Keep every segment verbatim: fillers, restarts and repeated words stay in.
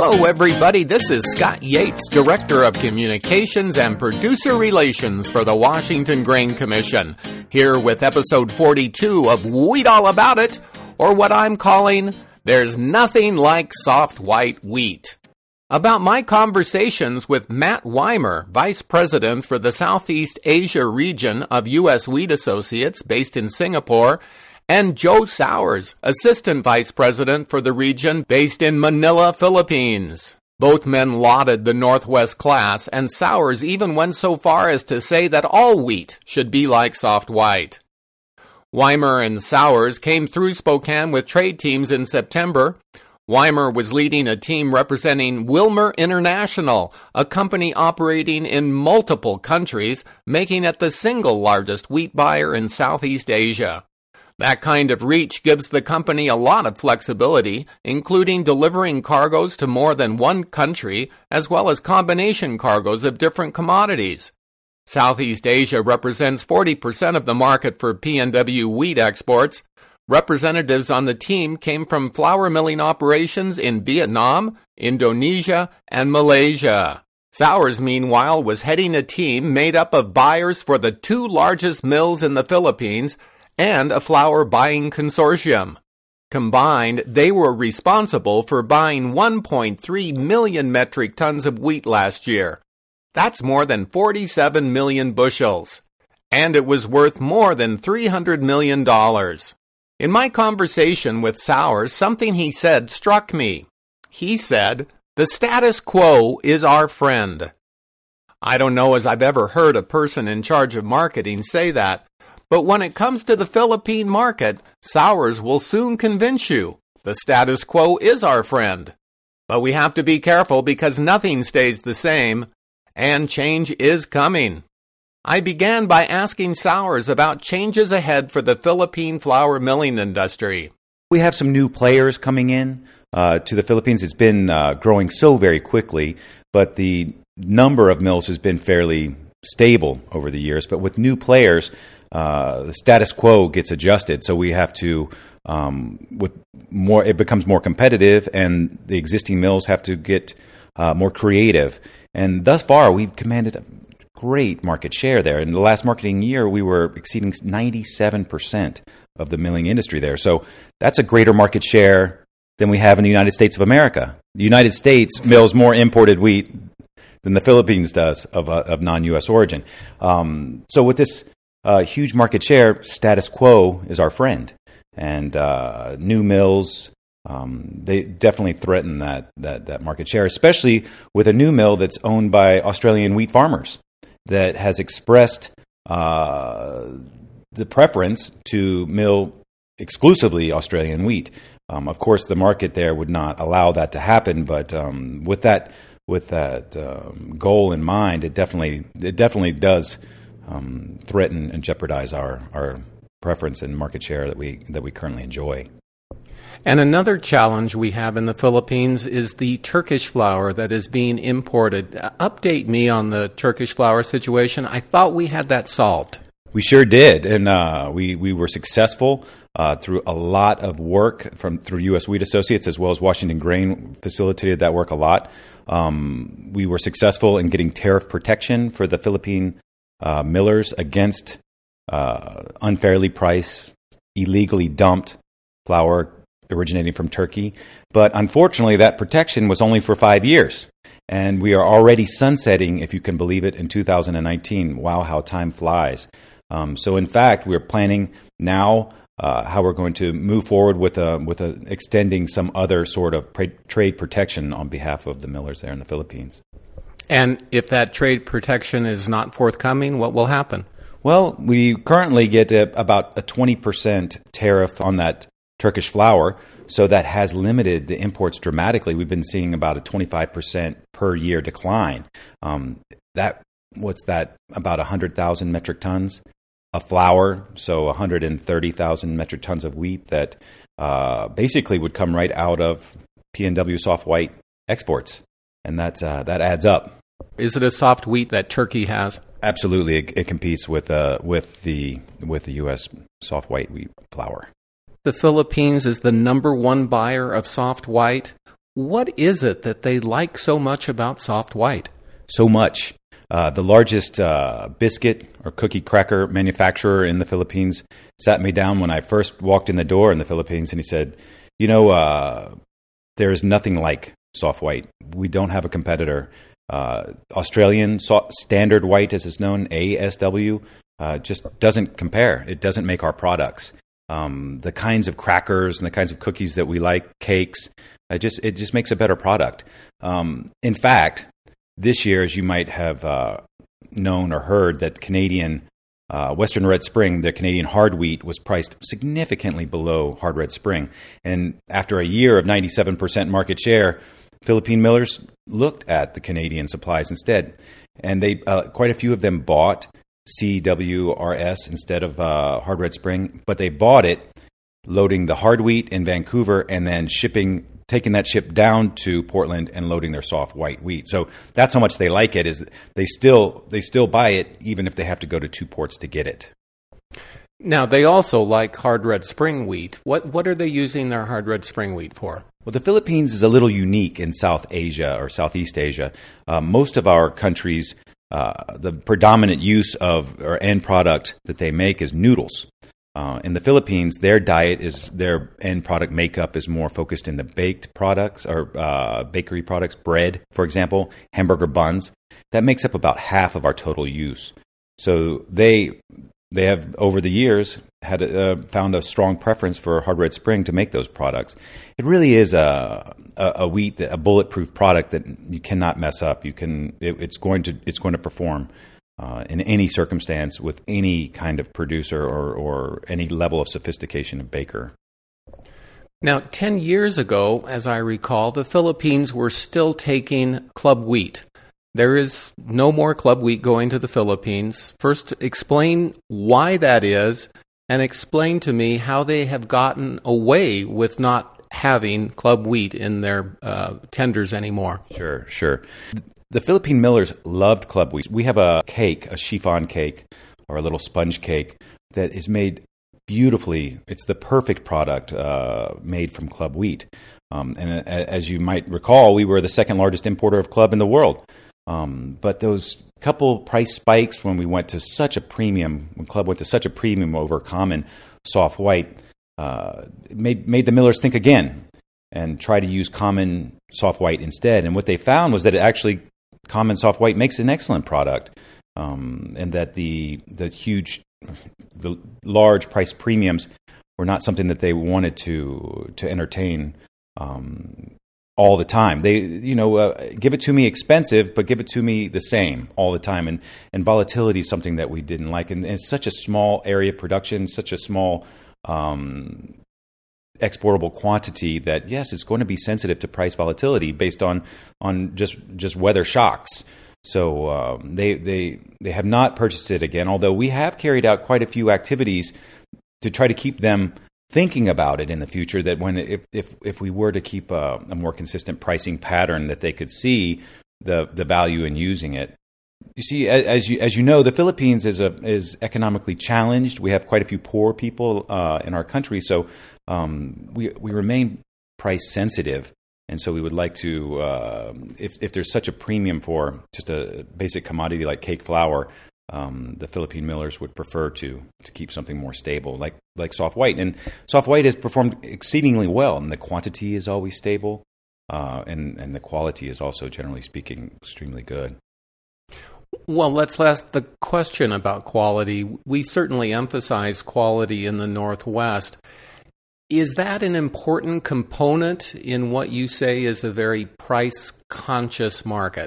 Hello, everybody. This is Scott Yates, Director of Communications and Producer Relations for the Washington Grain Commission, here with episode forty-two of Wheat All About It, or what I'm calling, There's Nothing Like Soft White Wheat. About my conversations with Matt Weimer, Vice President for the Southeast Asia region of U S Wheat Associates based in Singapore, and Joe Sowers, Assistant Vice President for the region based in Manila, Philippines. Both men lauded the Northwest class, and Sowers even went so far as to say that all wheat should be like soft white. Weimer and Sowers came through Spokane with trade teams in September. Weimer was leading a team representing Wilmer International, a company operating in multiple countries, making it the single largest wheat buyer in Southeast Asia. That kind of reach gives the company a lot of flexibility, including delivering cargoes to more than one country, as well as combination cargoes of different commodities. Southeast Asia represents forty percent of the market for P N W wheat exports. Representatives on the team came from flour milling operations in Vietnam, Indonesia, and Malaysia. Sowers, meanwhile, was heading a team made up of buyers for the two largest mills in the Philippines and a flour buying consortium. Combined, they were responsible for buying one point three million metric tons of wheat last year. That's more than forty-seven million bushels. And it was worth more than three hundred million dollars. In my conversation with Sowers, something he said struck me. He said, "The status quo is our friend." I don't know as I've ever heard a person in charge of marketing say that, but when it comes to the Philippine market, Sowers will soon convince you the status quo is our friend. But we have to be careful because nothing stays the same, and change is coming. I began by asking Sowers about changes ahead for the Philippine flour milling industry. We have some new players coming in uh, to the Philippines. It's been uh, growing so very quickly, but the number of mills has been fairly stable over the years. But with new players, Uh, the status quo gets adjusted, so we have to, um, with more, it becomes more competitive, and the existing mills have to get uh, more creative. And thus far, we've commanded a great market share there. In the last marketing year, we were exceeding ninety-seven percent of the milling industry there. So that's a greater market share than we have in the United States of America. The United States mills more imported wheat than the Philippines does of, uh, of non-U S origin. Um, so with this Uh, huge market share, status quo is our friend. And uh, new mills, um, they definitely threaten that, that, that market share, especially with a new mill that's owned by Australian wheat farmers that has expressed uh, the preference to mill exclusively Australian wheat. Um, of course, the market there would not allow that to happen, but um, with that with that um, goal in mind, it definitely it definitely does Um, threaten and jeopardize our, our preference and market share that we that we currently enjoy. And another challenge we have in the Philippines is the Turkish flour that is being imported. Uh, update me on the Turkish flour situation. I thought we had that solved. We sure did, and uh, we we were successful uh, through a lot of work from through U S Wheat Associates as well as Washington Grain facilitated that work a lot. Um, we were successful in getting tariff protection for the Philippine Uh, millers against uh, unfairly priced, illegally dumped flour originating from Turkey. But unfortunately, that protection was only for five years. And we are already sunsetting, if you can believe it, in two thousand nineteen. Wow, how time flies. Um, so in fact, we're planning now uh, how we're going to move forward with a, with a, extending some other sort of pra- trade protection on behalf of the millers there in the Philippines. And if that trade protection is not forthcoming, what will happen? Well, we currently get a, about a twenty percent tariff on that Turkish flour, so that has limited the imports dramatically. We've been seeing about a twenty-five percent per year decline. Um, that what's that? About one hundred thousand metric tons of flour, so one hundred thirty thousand metric tons of wheat that uh, basically would come right out of P N W soft white exports, and that's uh, that adds up. Is it a soft wheat that Turkey has? Absolutely, it, it competes with uh, with the with the U S soft white wheat flour. The Philippines is the number one buyer of soft white. What is it that they like so much about soft white? So much. Uh, the largest uh, biscuit or cookie cracker manufacturer in the Philippines sat me down when I first walked in the door in the Philippines, and he said, you know, uh, there is nothing like soft white. We don't have a competitor. Uh, Australian so- standard white, as it's known, A S W, uh, just doesn't compare. It doesn't make our products. Um, the kinds of crackers and the kinds of cookies that we like, cakes, it just it just makes a better product. Um, in fact, this year, as you might have uh, known or heard, that Canadian uh, Western Red Spring, the Canadian hard wheat, was priced significantly below hard red spring. And after a year of ninety-seven percent market share, Philippine millers looked at the Canadian supplies instead. And they uh, quite a few of them bought C W R S instead of uh, hard red spring, but they bought it loading the hard wheat in Vancouver and then shipping taking that ship down to Portland and loading their soft white wheat. So that's how much they like it, is they still they still buy it even if they have to go to two ports to get it. Now, they also like hard red spring wheat. What what are they using their hard red spring wheat for? Well, the Philippines is a little unique in South Asia or Southeast Asia. Uh, most of our countries, uh, the predominant use of or end product that they make is noodles. Uh, in the Philippines, their diet is their end product makeup is more focused in the baked products or uh, bakery products, bread, for example, hamburger buns. That makes up about half of our total use. So they they have over the years had uh, found a strong preference for hard red spring to make those products. It really is a a, a wheat, that, a bulletproof product that you cannot mess up. You can it, it's going to it's going to perform. Uh, in any circumstance with any kind of producer or, or any level of sophistication of baker. Now, ten years ago, as I recall, the Philippines were still taking club wheat. There is no more club wheat going to the Philippines. First, explain why that is, and explain to me how they have gotten away with not having club wheat in their uh, tenders anymore. Sure, sure. The Philippine millers loved club wheat. We have a cake, a chiffon cake, or a little sponge cake that is made beautifully. It's the perfect product uh, made from club wheat. Um, and as you might recall, we were the second largest importer of club in the world. Um, but those couple price spikes when we went to such a premium, when club went to such a premium over common soft white, uh, made made the millers think again and try to use common soft white instead. And what they found was that it actually common soft white makes an excellent product, um, and that the the huge, the large price premiums were not something that they wanted to to entertain um, all the time. They, you know, uh, give it to me expensive, but give it to me the same all the time. And and volatility is something that we didn't like. And, and it's such a small area of production, such a small um, exportable quantity that, yes, it's going to be sensitive to price volatility based on on just just weather shocks. So um, they they they have not purchased it again, although we have carried out quite a few activities to try to keep them thinking about it in the future, that when if if, if we were to keep a, a more consistent pricing pattern, that they could see the the value in using it. You see, as you as you know, the Philippines is a is economically challenged. We have quite a few poor people uh, in our country, so um, we we remain price sensitive, and so we would like to, uh, if if there's such a premium for just a basic commodity like cake flour, um, the Philippine millers would prefer to to keep something more stable, like like soft white. And soft white has performed exceedingly well, and the quantity is always stable, uh, and and the quality is also, generally speaking, extremely good. Well, let's ask the question about quality. We certainly emphasize quality in the Northwest. Is that an important component in what you say is a very price-conscious market?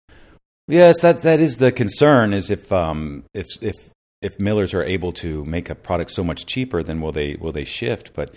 Yes, that that is the concern. Is if um, if if if millers are able to make a product so much cheaper, then will they will they shift? But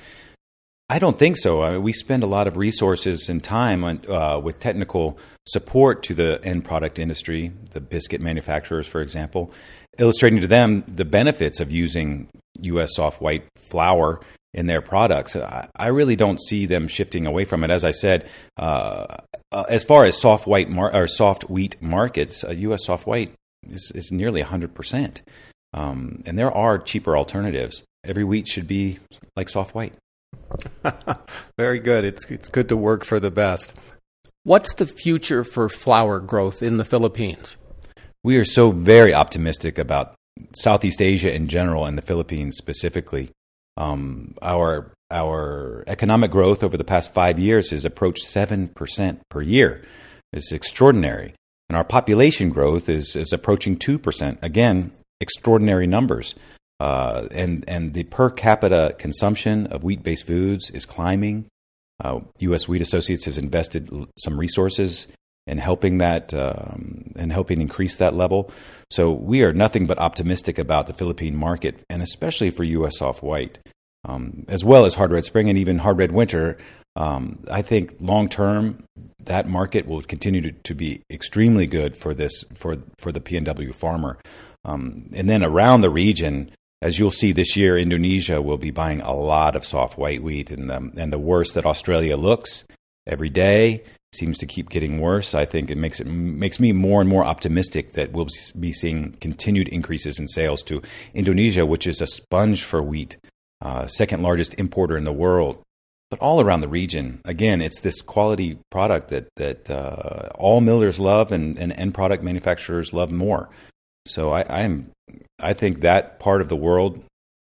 I don't think so. I mean, we spend a lot of resources and time on, uh, with technical support to the end product industry, the biscuit manufacturers, for example, illustrating to them the benefits of using U S soft white flour in their products. I, I really don't see them shifting away from it. As I said, uh, uh, as far as soft white mar- or soft wheat markets, uh, U S soft white is, is nearly one hundred percent. Um, and there are cheaper alternatives. Every wheat should be like soft white. Very good. It's it's good to work for the best. What's the future for flour growth in the Philippines? We are so very optimistic about Southeast Asia in general and the Philippines specifically. Um, our our economic growth over the past five years has approached seven percent per year. It's extraordinary. And our population growth is, is approaching two percent. Again, extraordinary numbers. Uh, and, and the per capita consumption of wheat-based foods is climbing. Uh, U S Wheat Associates has invested some resources in helping that um, and helping increase that level. So we are nothing but optimistic about the Philippine market, and especially for U S soft white, um, as well as hard red spring and even hard red winter. Um, I think long term that market will continue to, to be extremely good for this for for the P N W farmer. Um, and then around the region, as you'll see this year, Indonesia will be buying a lot of soft white wheat, and the, and the worse that Australia looks every day seems to keep getting worse. I think it makes it makes me more and more optimistic that we'll be seeing continued increases in sales to Indonesia, which is a sponge for wheat, uh, second largest importer in the world. But all around the region, again, it's this quality product that that uh, all millers love and, and end product manufacturers love more. So I, I'm, I think that part of the world,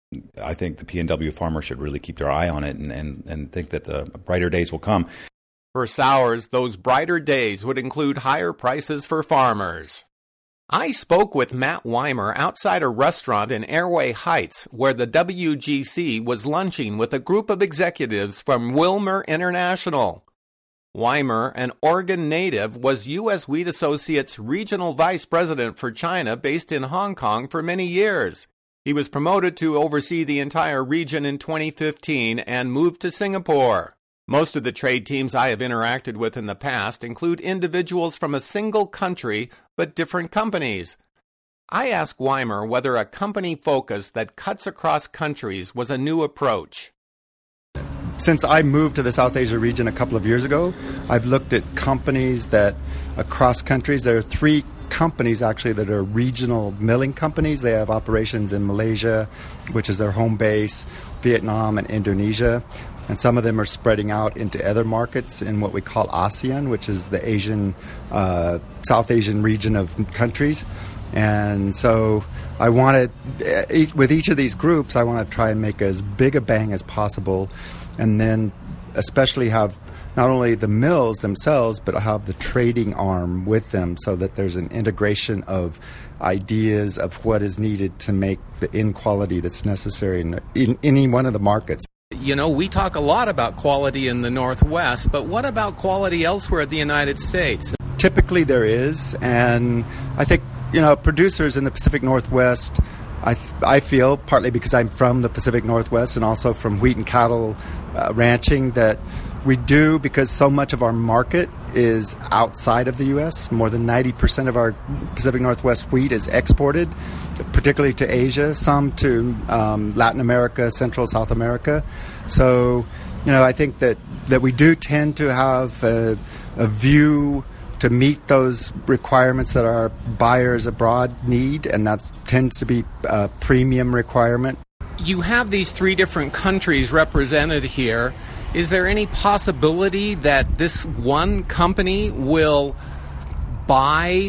I think the P N W farmer should really keep their eye on it and, and, and think that the brighter days will come. For sours, those brighter days would include higher prices for farmers. I spoke with Matt Weimer outside a restaurant in Airway Heights where the W G C was lunching with a group of executives from Wilmer International. Weimer, an Oregon native, was U S Wheat Associates Regional Vice President for China based in Hong Kong for many years. He was promoted to oversee the entire region in twenty fifteen and moved to Singapore. Most of the trade teams I have interacted with in the past include individuals from a single country but different companies. I asked Weimer whether a company focus that cuts across countries was a new approach. Since I moved to the South Asia region a couple of years ago, I've looked at companies that across countries, there are three companies actually that are regional milling companies. They have operations in Malaysia, which is their home base, Vietnam, and Indonesia. And some of them are spreading out into other markets in what we call ASEAN, which is the Asian, uh, South Asian region of countries. And so I wanted, with each of these groups, I want to try and make as big a bang as possible, and then especially have not only the mills themselves, but have the trading arm with them so that there's an integration of ideas of what is needed to make the end quality that's necessary in, in any one of the markets. You know, we talk a lot about quality in the Northwest, but what about quality elsewhere in the United States? Typically there is, and I think, you know, producers in the Pacific Northwest, I, th- I feel, partly because I'm from the Pacific Northwest and also from wheat and cattle uh, ranching, that we do, because so much of our market is outside of the U S. More than ninety percent of our Pacific Northwest wheat is exported, particularly to Asia, some to um, Latin America, Central South America. So, you know, I think that, that we do tend to have a, a view to meet those requirements that our buyers abroad need, and that tends to be a premium requirement. You have these three different countries represented here. Is there any possibility that this one company will buy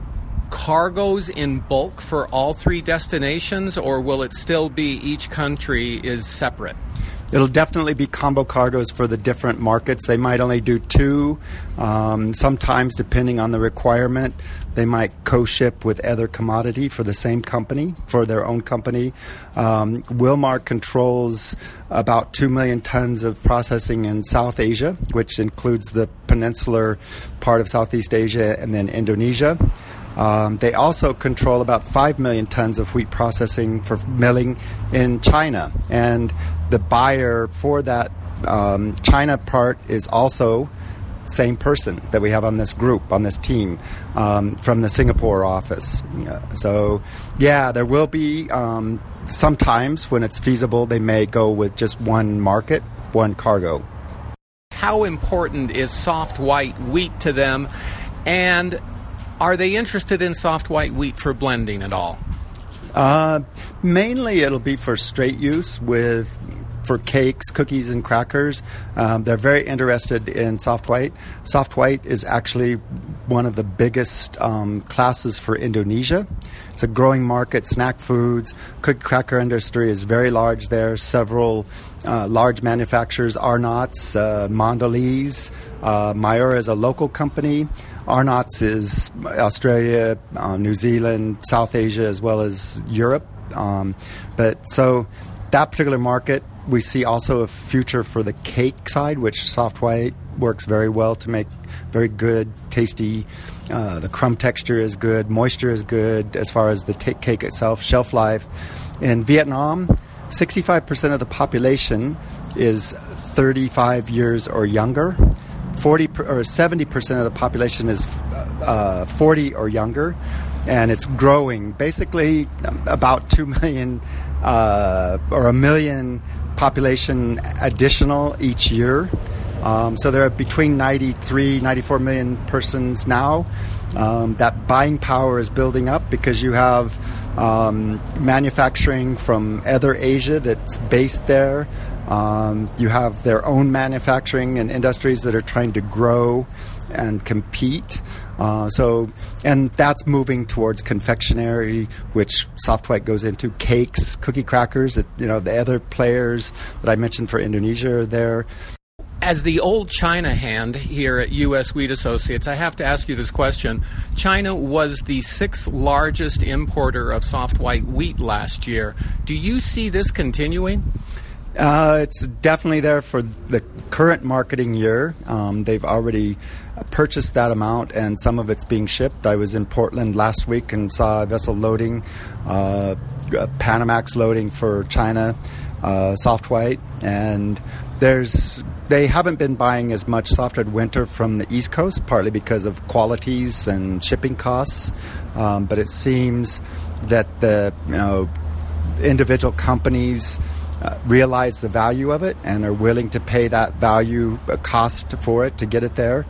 cargoes in bulk for all three destinations, or will it still be each country is separate? It'll definitely be combo cargoes for the different markets. They might only do two. Um, sometimes, depending on the requirement, they might co-ship with other commodity for the same company, for their own company. Um, Wilmar controls about two million tons of processing in South Asia, which includes the peninsular part of Southeast Asia and then Indonesia. Um, they also control about five million tons of wheat processing for milling in China. And the buyer for that um, China part is also same person that we have on this group, on this team, um, from the Singapore office. Uh, so, yeah, there will be um, sometimes when it's feasible, they may go with just one market, one cargo. How important is soft white wheat to them? And are they interested in soft white wheat for blending at all? Uh, mainly it'll be for straight use with for cakes, cookies, and crackers. Um, they're very interested in soft white. Soft white is actually one of the biggest um, classes for Indonesia. It's a growing market. Snack foods, cookie cracker industry is very large there. Several uh, large manufacturers, Arnott's, uh, Mondelez, uh, Mayura is a local company. Arnott's is Australia, uh, New Zealand, South Asia, as well as Europe. Um, but so that particular market, we see also a future for the cake side, which soft white works very well to make very good, tasty. Uh, the crumb texture is good, moisture is good as far as the t- cake itself, shelf life. In Vietnam, sixty-five percent of the population is thirty-five years or younger. forty per, or seventy percent of the population is uh, forty or younger, and it's growing. Basically, about two million uh, or a million population additional each year. Um, so there are between ninety-three, ninety-four million persons now. Um, that buying power is building up because you have um, manufacturing from other Asia that's based there. Um, you have their own manufacturing and industries that are trying to grow and compete. Uh, so, and that's moving towards confectionery, which soft white goes into, cakes, cookie crackers. That, you know, the other players that I mentioned for Indonesia are there. As the old China hand here at U S. Wheat Associates, I have to ask you this question. China was the sixth largest importer of soft white wheat last year. Do you see this continuing? Uh, it's definitely there for the current marketing year. Um, they've already purchased that amount, and some of it's being shipped. I was in Portland last week and saw a vessel loading, uh, Panamax loading for China, uh, soft white, and there's they haven't been buying as much soft white winter from the East Coast, partly because of qualities and shipping costs. Um, but it seems that the you know individual companies Uh, realize the value of it and are willing to pay that value uh, cost for it to get it there.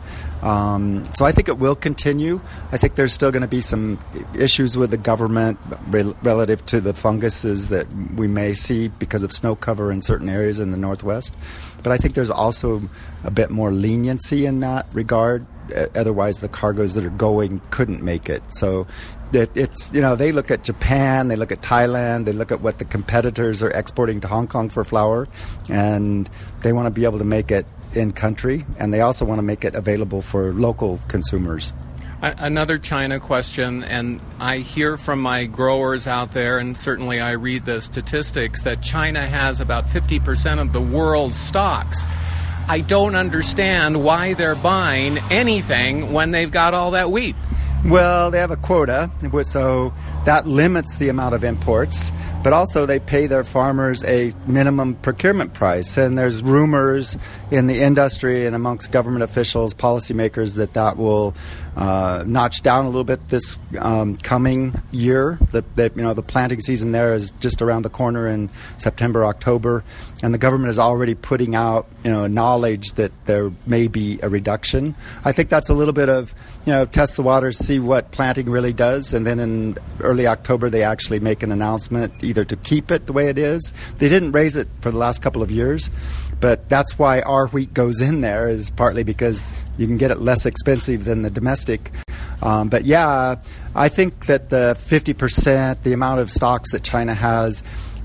Um, so I think it will continue. I think there's still going to be some issues with the government re- relative to the funguses that we may see because of snow cover in certain areas in the Northwest. But I think there's also a bit more leniency in that regard. Uh, otherwise, the cargoes that are going couldn't make it. So It, it's you know they look at Japan, they look at Thailand, they look at what the competitors are exporting to Hong Kong for flour, and they want to be able to make it in country, and they also want to make it available for local consumers. Another China question, and I hear from my growers out there, and certainly I read the statistics, that China has about fifty percent of the world's stocks. I don't understand why they're buying anything when they've got all that wheat. Well, they have a quota, so that limits the amount of imports, but also they pay their farmers a minimum procurement price. And there's rumors in the industry and amongst government officials, policymakers, that that will uh, notch down a little bit this um, coming year. The, the, you know, the planting season there is just around the corner in September, October, and the government is already putting out, you know, knowledge that there may be a reduction. I think that's a little bit of, you know, test the waters, see what planting really does, and then in early October they actually make an announcement either to keep it the way it is. They didn't raise it for the last couple of years, but that's why our wheat goes in there, is partly because you can get it less expensive than the domestic. Um, but yeah, I think that the fifty percent, the amount of stocks that China has,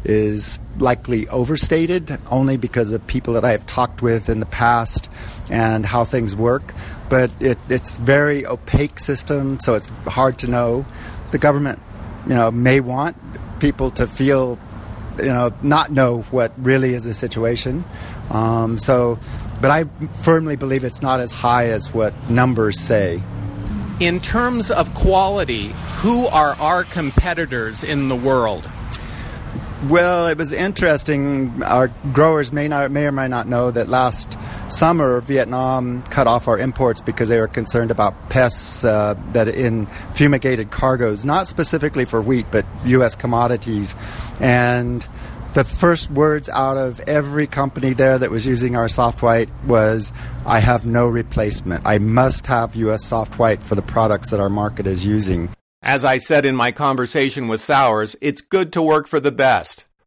is likely overstated, only because of people that I have talked with in the past and how things work. But it, it's very opaque system, so it's hard to know. The government, you know, may want people to feel, you know, not know what really is the situation. Um, so, but I firmly believe it's not as high as what numbers say. In terms of quality, who are our competitors in the world? Well, it was interesting. Our growers may not, may or may not know that last summer Vietnam cut off our imports because they were concerned about pests uh, that in fumigated cargoes, not specifically for wheat, but U S commodities. And the first words out of every company there that was using our soft white was, "I have no replacement. I must have U S soft white for the products that our market is using." As I said in my conversation with Sowers, it's good to work for the best.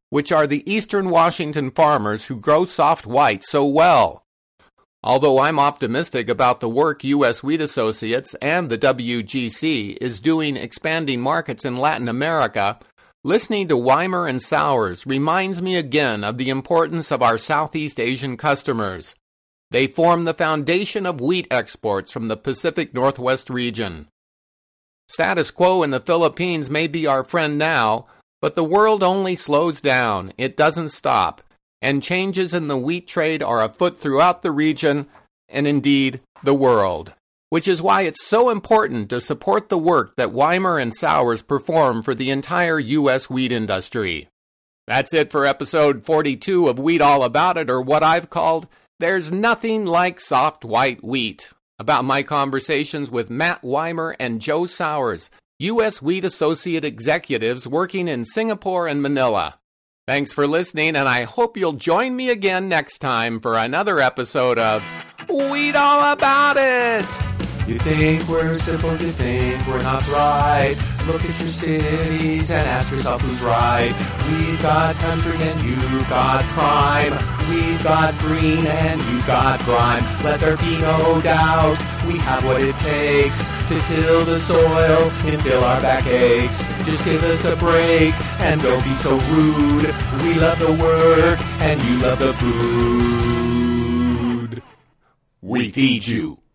which are the eastern Washington farmers who grow soft white so well. Although I'm optimistic about the work U S Wheat Associates and the W G C is doing expanding markets in Latin America, listening to Weimer and Sowers reminds me again of the importance of our Southeast Asian customers. They form the foundation of wheat exports from the Pacific Northwest region. Status quo in the Philippines may be our friend now, but the world only slows down, it doesn't stop, and changes in the wheat trade are afoot throughout the region and indeed the world, which is why it's so important to support the work that Weimer and Sowers perform for the entire U S wheat industry. That's it for episode forty-two of Wheat All About It, or what I've called There's Nothing Like Soft White Wheat, about my conversations with Matt Weimer and Joe Sowers, U S Wheat Associate executives working in Singapore and Manila. Thanks for listening, and I hope you'll join me again next time for another episode of Wheat All About It! You think we're simple, you think we're not right. Look at your cities and ask yourself who's right. We've got country and you've got crime. We've got green and you've got grime. Let there be no doubt, we have what it takes to till the soil until our back aches. Just give us a break and don't be so rude. We love the work and you love the food. We feed you.